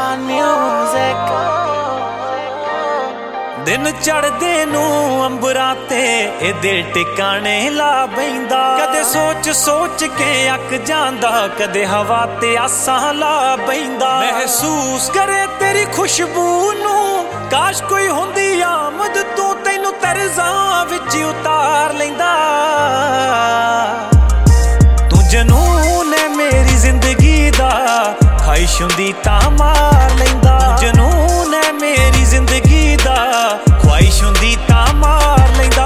music। दिन चढ़दे नू अंबरां ते ए दिल टिकाने ला बैंदा। कदे सोच सोच के अक जांदा, कदे हवा ते आसां ला बैंदा। महसूस करे तेरी खुशबू नू, काश कोई हुंदी आमद तू तैनू तरज़ां विच उतार लैंदा। तू जनून है मेरी जिंदगी दा, ख्वाहिश हुंदी तां मार लैंदा। जनून है मेरी जिंदगी दा, ख्वाहिश हुंदी तां मार लैंदा।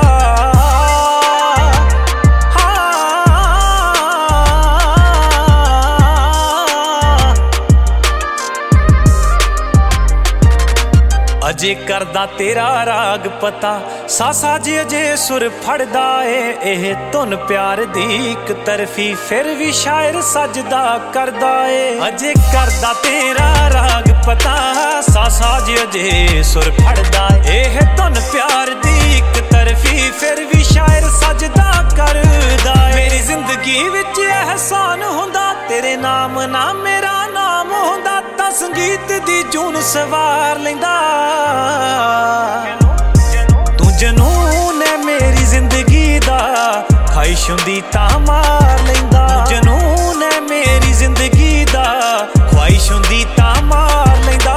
अजे करदा तेरा राग पता, सासा जे अजे सुर फड़दा ए। एह धुन प्यार दी इक तरफी, फिर भी शायर सजदा करदा ए। अजे करदा तेरा राग पता, सासा जे अजे सुर फड़दा ए। एह धुन प्यार दी इक तरफी, फिर भी शायर सजदा करदा ए। मेरी जिंदगी विच एहसान हुंदा, तेरे नाम ना मेरा नाम हुंदा, तां संगीत दी जून सवार लैंदा। तू जनून है मेरी जिंदगी दा, ख्वाहिश हुंदी तां मार लैंदा। जनून है मेरी जिंदगी दा, ख्वाहिश हुंदी तां मार लैंदा।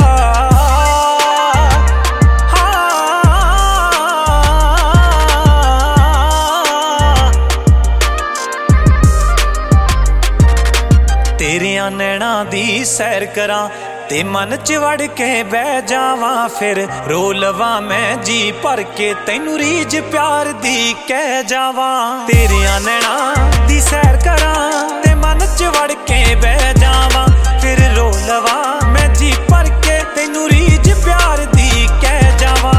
तेरियां नैना दी सैर करां ते मन च वड़ के बह जावां, फिर रो लवां मैं जी भर के तैनू रीझ प्यार दी कह जावां। तेरियां नैना दी सैर करां ते मन च वड़ के बह जावां, फिर रो लवां मैं जी भर के तैनू रीझ प्यार दी कह जावां।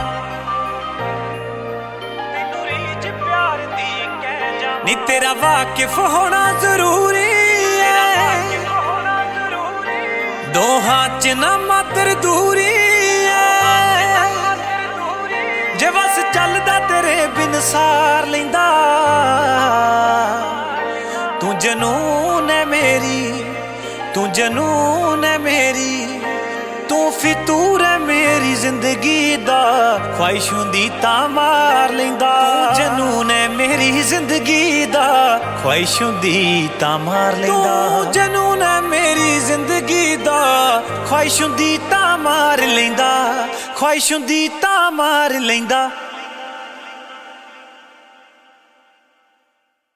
तैनू रीझ प्यार दी कह जावां। नी तेरा वाकिफ होना जरूरी, दोहां च ना मात्र दूरी है। जे बस चलदा तेरे बिन सार लैंदा। तू जनून है मेरी, तू जनून है मेरी, तू फितूर है मेरी जिंदगी दा, ख्वाहिश हुंदी तां मार लैंदा। तू जनून है मेरी जिंदगी दा, ख्वाहिश हुंदी तां मार लैंदा। तू जनून है मेरी जिंदगी दा, ख्वाहिश हुंदी तां मार लैंदा। ख्वाहिश हुंदी तां मार लैंदा।